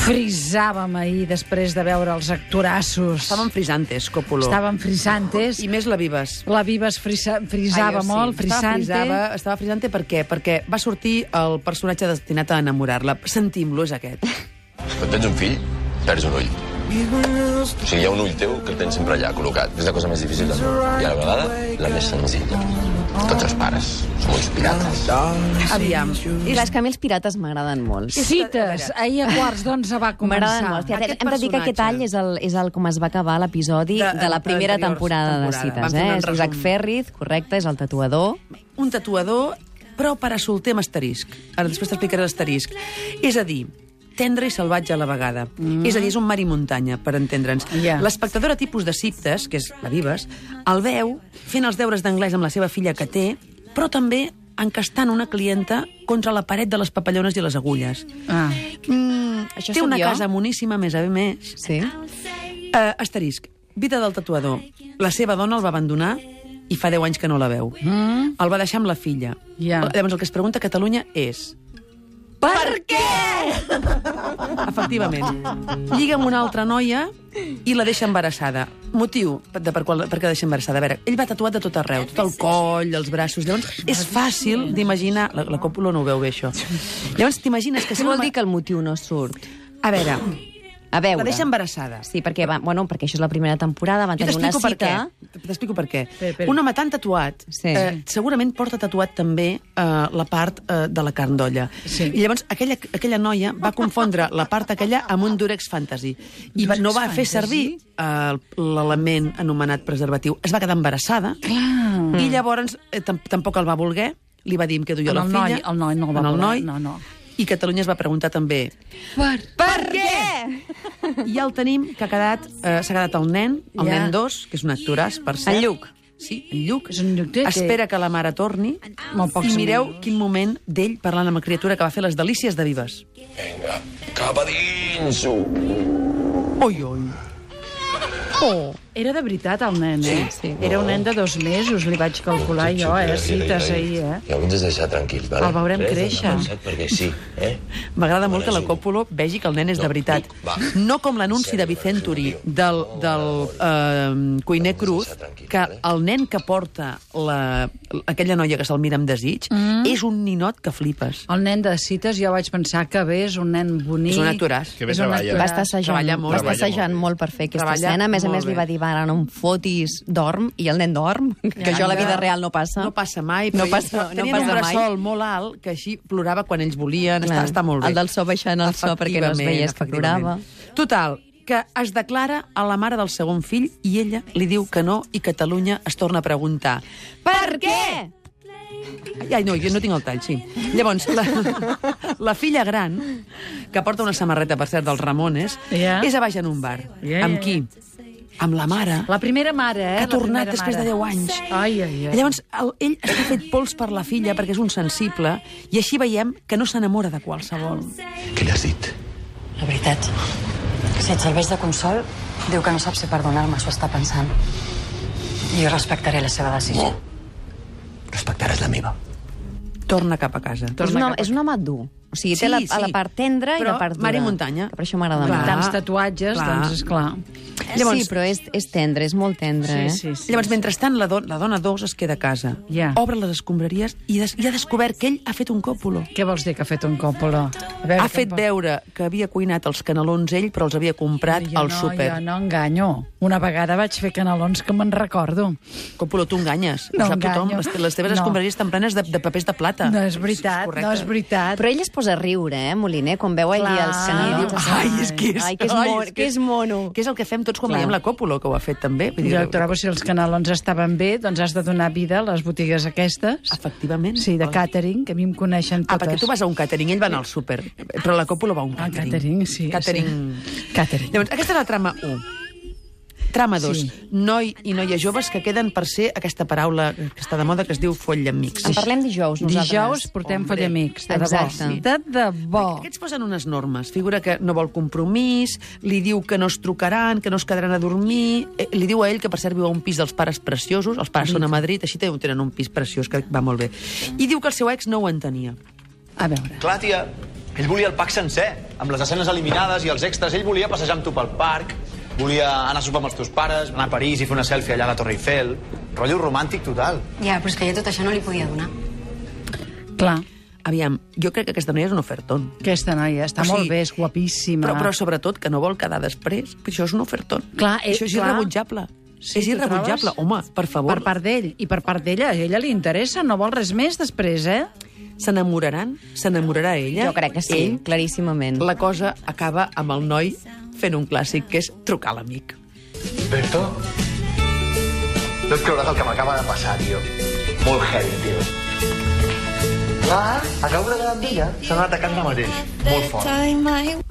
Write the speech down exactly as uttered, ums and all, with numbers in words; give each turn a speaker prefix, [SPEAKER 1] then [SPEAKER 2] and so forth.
[SPEAKER 1] Frisàvem ahir després de veure els actorassos.
[SPEAKER 2] Estàvem frisantes, Coppola.
[SPEAKER 1] Estàvem frisantes.
[SPEAKER 2] I més la Vives.
[SPEAKER 1] La Vives frisa, frisava
[SPEAKER 2] Ai,
[SPEAKER 1] molt,
[SPEAKER 2] sí.
[SPEAKER 1] frisante.
[SPEAKER 2] Estava, frisava, estava frisante per què? Perquè va sortir el personatge destinat a enamorar-la. Sentim-lo, és aquest.
[SPEAKER 3] Quan tens un fill, perds un ull. O sigui, hi ha un ull teu que el tens sempre allà, col·locat. És la cosa més difícil del món. I a la vegada, la més senzilla. Tots els pares som uns pirates.
[SPEAKER 2] Aviam.
[SPEAKER 4] I és que a mi els pirates m'agraden molt.
[SPEAKER 1] Cites. Ahir a quarts d'onze va
[SPEAKER 4] M'agraden
[SPEAKER 1] començar.
[SPEAKER 4] molt. Fíjate,
[SPEAKER 2] Aquest
[SPEAKER 4] hem de dir que aquest
[SPEAKER 2] personatge.
[SPEAKER 4] any és el, és el com es va acabar l'episodi
[SPEAKER 2] De-
[SPEAKER 4] de, la primera
[SPEAKER 2] anteriors
[SPEAKER 4] temporada de
[SPEAKER 2] temporada. Vam
[SPEAKER 4] Cites.
[SPEAKER 2] fer
[SPEAKER 4] Eh?
[SPEAKER 2] un
[SPEAKER 4] És
[SPEAKER 2] resum.
[SPEAKER 4] Isaac Ferriz, correcte, és el tatuador.
[SPEAKER 2] Un tatuador, però per a solter amb asterisc. Ara després t'explicaré l'asterisc. És a dir, tendre i salvatge a la vegada. Mm. És a dir, és un mar i muntanya, per entendre'ns.
[SPEAKER 1] Ja.
[SPEAKER 2] L'espectadora tipus de Ciptes, que és la Vives, el veu fent els deures d'anglès amb la seva filla que té, però també encastant una clienta contra la paret de les papallones i les agulles.
[SPEAKER 1] Ah.
[SPEAKER 2] Mm,
[SPEAKER 4] Això
[SPEAKER 2] té
[SPEAKER 4] sóc
[SPEAKER 2] una
[SPEAKER 4] jo?
[SPEAKER 2] casa moníssima, més a més.
[SPEAKER 4] Sí.
[SPEAKER 2] Uh, asterisc. Vida del tatuador. La seva dona el va abandonar i fa deu anys que no la veu.
[SPEAKER 1] Mm.
[SPEAKER 2] El va deixar amb la filla.
[SPEAKER 1] Ja.
[SPEAKER 2] Llavors, el que es pregunta a Catalunya és...
[SPEAKER 1] Per què?
[SPEAKER 2] Efectivament. Lliga amb una altra noia i la deixa embarassada. Motiu de per, qual, per què la deixa embarassada? A veure, ell va tatuat de tot arreu, tot el coll, els braços. Llavors, és fàcil d'imaginar... La, la Coppola no ho veu bé, això. Llavors, t'imagines que...
[SPEAKER 4] Què vol dir que el motiu no surt?
[SPEAKER 2] A veure,
[SPEAKER 4] A veure.
[SPEAKER 2] la deixa embarassada.
[SPEAKER 4] Sí, perquè, va, bueno, perquè això és la primera temporada, van
[SPEAKER 2] Jo
[SPEAKER 4] tenir una
[SPEAKER 2] t'explico per
[SPEAKER 4] cita...
[SPEAKER 2] què. T'explico per què.
[SPEAKER 1] Espera, espera.
[SPEAKER 2] Un home tan tatuat,
[SPEAKER 4] Sí.
[SPEAKER 2] eh, segurament porta tatuat també eh, la part eh, de la carn d'olla.
[SPEAKER 1] Sí.
[SPEAKER 2] I llavors aquella, aquella noia va confondre la part aquella amb un Durex Fantasy. I va, no va fer
[SPEAKER 1] Fantasy?
[SPEAKER 2] servir eh, l'element anomenat preservatiu. Es va quedar embarassada
[SPEAKER 1] Clar.
[SPEAKER 2] i llavors eh, tam tampoc el va voler. Li va dir, em quedo jo
[SPEAKER 1] En
[SPEAKER 2] la
[SPEAKER 1] el
[SPEAKER 2] filla.
[SPEAKER 1] noi, el noi no el va
[SPEAKER 2] En el
[SPEAKER 1] voler.
[SPEAKER 2] noi.
[SPEAKER 1] No, no.
[SPEAKER 2] I Catalunya es va preguntar també...
[SPEAKER 1] Per,
[SPEAKER 4] Per què?
[SPEAKER 2] I ja el tenim, que ha quedat, eh, s'ha quedat el nen, el
[SPEAKER 1] Ja.
[SPEAKER 2] nen dos, que és un actoràs, per cert.
[SPEAKER 4] En Lluc.
[SPEAKER 2] Sí, en Lluc.
[SPEAKER 1] És un Lluc, té-
[SPEAKER 2] Espera que la mare torni.
[SPEAKER 1] Molt pocs
[SPEAKER 2] I mireu
[SPEAKER 1] minuts.
[SPEAKER 2] quin moment d'ell parlant amb la criatura que va fer les delícies de Vives.
[SPEAKER 3] Vinga, cap a dins!
[SPEAKER 2] Oi, oi.
[SPEAKER 1] Oh, era de veritat el nen, eh?
[SPEAKER 4] Sí, sí.
[SPEAKER 1] Era un nen de dos mesos, li vaig calcular jo, eh? Cites ahir, eh?
[SPEAKER 3] Ja ho ens has deixat tranquils, vale?
[SPEAKER 1] El veurem
[SPEAKER 3] Res,
[SPEAKER 1] créixer.
[SPEAKER 3] ens ha pensat perquè sí, eh?
[SPEAKER 2] M'agrada molt que la
[SPEAKER 3] Bueno,
[SPEAKER 2] Coppola vegi que el nen és de
[SPEAKER 3] No,
[SPEAKER 2] veritat.
[SPEAKER 3] tu, va.
[SPEAKER 2] No com l'anunci de Vicenturi del, del eh, cuiner Cruz, que el nen que porta la, aquella noia que se'l mira amb desig és un ninot que flipes.
[SPEAKER 1] El nen de Cites jo vaig pensar que bé, és un nen bonic.
[SPEAKER 2] És un actoràs.
[SPEAKER 5] Que bé
[SPEAKER 1] És un
[SPEAKER 5] treballa.
[SPEAKER 4] Va
[SPEAKER 1] actoràs.
[SPEAKER 4] estar assajant,
[SPEAKER 2] Treballa molt.
[SPEAKER 4] va estar
[SPEAKER 5] Treballa
[SPEAKER 4] assajant
[SPEAKER 5] molt
[SPEAKER 4] molt per fer aquesta
[SPEAKER 2] Treballa
[SPEAKER 4] escena. A més a
[SPEAKER 2] molt
[SPEAKER 4] més, li
[SPEAKER 2] bé.
[SPEAKER 4] va dir, va, ara no em fotis, dorm, i el nen dorm, que això a la vida real no passa.
[SPEAKER 2] No passa mai.
[SPEAKER 4] No
[SPEAKER 2] però
[SPEAKER 4] passa-
[SPEAKER 2] ells
[SPEAKER 4] no
[SPEAKER 2] tenien
[SPEAKER 4] passa
[SPEAKER 2] un
[SPEAKER 4] mai.
[SPEAKER 2] bressol molt alt que així plorava quan ells volien. Està,
[SPEAKER 4] Clar,
[SPEAKER 2] està molt bé.
[SPEAKER 4] el del so baixant el so perquè no es veiés que plorava.
[SPEAKER 2] Total, que es declara a la mare del segon fill i ella li diu que no i Catalunya es torna a preguntar
[SPEAKER 4] Per què?
[SPEAKER 2] ai, no, jo no tinc el tall, sí. Llavors, la, la filla gran, que porta una samarreta, per cert, dels Ramones,
[SPEAKER 1] Ja.
[SPEAKER 2] és a baix en un bar.
[SPEAKER 1] Ja,
[SPEAKER 2] Amb
[SPEAKER 1] ja.
[SPEAKER 2] qui? Amb la mare,
[SPEAKER 1] La primera mare, eh?
[SPEAKER 2] que ha
[SPEAKER 1] La
[SPEAKER 2] tornat
[SPEAKER 1] primera
[SPEAKER 2] després de
[SPEAKER 1] mare.
[SPEAKER 2] deu anys.
[SPEAKER 1] Ai, ai, ai.
[SPEAKER 2] Llavors, el, ell està fet pols per la filla perquè és un sensible i així veiem que no s'enamora de qualsevol.
[SPEAKER 3] Què li has dit?
[SPEAKER 6] La veritat, si et serveix de consol, diu que no sap si perdonar-me, s'ho està pensant. I jo respectaré la seva decisió.
[SPEAKER 3] Respectaràs la meva.
[SPEAKER 2] Torna cap a casa.
[SPEAKER 4] És
[SPEAKER 1] Torna
[SPEAKER 4] un,
[SPEAKER 1] cap
[SPEAKER 4] home,
[SPEAKER 1] a
[SPEAKER 4] és un home dur. O sigui, té la, a la part tendra i
[SPEAKER 2] Però
[SPEAKER 4] la part dura.
[SPEAKER 2] mar i muntanya.
[SPEAKER 4] Que per això m'agrada
[SPEAKER 2] Clar.
[SPEAKER 4] molt.
[SPEAKER 1] Tants tatuatges,
[SPEAKER 2] Clar.
[SPEAKER 1] doncs, esclar.
[SPEAKER 2] Llavors-
[SPEAKER 4] Sí, però és, és tendre, és molt tendre,
[SPEAKER 1] Sí,
[SPEAKER 4] eh?
[SPEAKER 1] sí, sí.
[SPEAKER 2] Llavors, mentrestant, la, do la dona dos es queda a casa.
[SPEAKER 1] Ja.
[SPEAKER 2] Obre les escombraries i, des i ha descobert que ell ha fet un còpolo.
[SPEAKER 1] Què vols dir que ha fet un Coppola? A veure,
[SPEAKER 2] Ha
[SPEAKER 1] què
[SPEAKER 2] fet
[SPEAKER 1] em pot-
[SPEAKER 2] veure que havia cuinat els canelons ell, però els havia comprat
[SPEAKER 1] Jo
[SPEAKER 2] al
[SPEAKER 1] no,
[SPEAKER 2] súper.
[SPEAKER 1] Jo no enganyo. Una vegada vaig fer canelons que me'n recordo.
[SPEAKER 2] Còpolo, tu enganyes.
[SPEAKER 1] No
[SPEAKER 2] Ho sap tothom.
[SPEAKER 1] enganyo.
[SPEAKER 2] Les, les teves
[SPEAKER 1] No.
[SPEAKER 2] escombraries estan plenes de, de papers de plata.
[SPEAKER 1] No és veritat,
[SPEAKER 2] correcte.
[SPEAKER 1] no és veritat.
[SPEAKER 4] Però ell es posa a riure, eh, Moliner, quan veu allí
[SPEAKER 1] Clar.
[SPEAKER 4] els
[SPEAKER 2] I
[SPEAKER 4] canelons.
[SPEAKER 2] diu, ai, és que és...
[SPEAKER 4] Ai, que és,
[SPEAKER 2] ai,
[SPEAKER 4] mon, que és mono.
[SPEAKER 2] Que és el que fem tots quan
[SPEAKER 4] Clar.
[SPEAKER 2] veiem la Còpolo, que ho ha fet també. Vull dir,
[SPEAKER 1] Jo trobo si els canelons estaven bé, doncs has de donar vida a les botigues aquestes.
[SPEAKER 2] Efectivament.
[SPEAKER 1] Sí, de catering, que a mi em coneixen
[SPEAKER 2] Ah,
[SPEAKER 1] totes.
[SPEAKER 2] perquè tu vas a un catering, ell va anar al súper, però la Còpolo va a un
[SPEAKER 1] Ah,
[SPEAKER 2] catering.
[SPEAKER 1] catering, sí.
[SPEAKER 2] Catering.
[SPEAKER 1] Sí. Catering.
[SPEAKER 2] Llavors, aquesta és la trama u. Trama dos.
[SPEAKER 1] Sí.
[SPEAKER 2] Noi i noies joves que queden per ser aquesta paraula que està de moda que es diu follamics.
[SPEAKER 4] En parlem dijous, nosaltres.
[SPEAKER 1] Dijous portem
[SPEAKER 2] Hombre.
[SPEAKER 1] follamics, de
[SPEAKER 4] Exacte.
[SPEAKER 1] debò. De debò.
[SPEAKER 2] Aquests posen unes normes. Figura que no vol compromís, li diu que no es trucaran, que no es quedaran a dormir... Eh, li diu a ell que, per cert, viu a un pis dels pares preciosos. Els pares són a Madrid, així tenen tenen un pis preciós que va molt bé. I diu que el seu ex no ho entenia.
[SPEAKER 1] A veure.
[SPEAKER 3] Clar, tia,
[SPEAKER 5] Ell volia el pack sencer, amb les escenes eliminades i els extras. Ell volia passejar amb tu pel parc, volia anar a sopar amb els teus pares, anar a París i fer una selfie allà a la Torre Eiffel. Rotllo romàntic total.
[SPEAKER 6] Ja, però és que jo tot això no li podia donar.
[SPEAKER 1] Clar,
[SPEAKER 2] Aviam, jo crec que aquesta noia és un ofertón.
[SPEAKER 1] aquesta noia està
[SPEAKER 2] O sigui,
[SPEAKER 1] molt bé, és guapíssima.
[SPEAKER 2] Però, però sobretot que no vol quedar després. Això és un ofertón.
[SPEAKER 1] Clar, eh,
[SPEAKER 2] això és
[SPEAKER 1] clar.
[SPEAKER 2] irrebutjable.
[SPEAKER 1] Sí,
[SPEAKER 2] és
[SPEAKER 1] tu
[SPEAKER 2] irrebutjable.
[SPEAKER 1] trobes?
[SPEAKER 2] Home, per favor.
[SPEAKER 1] Per part d'ell, i per part d'ella, a ella li interessa, no vol res més després, eh?
[SPEAKER 2] S'enamoraran? S'enamorarà ella?
[SPEAKER 4] Jo crec que sí,
[SPEAKER 2] Ell?
[SPEAKER 4] claríssimament.
[SPEAKER 2] La cosa acaba amb el noi fent un clàssic, que és trucar a l'amic.
[SPEAKER 5] Berto? No et creuràs el que m'acaba de passar, tio. Molt heavy, tio. Clar, acabo de quedar amb ella. S'ha anat atacant de mateix. Molt fort.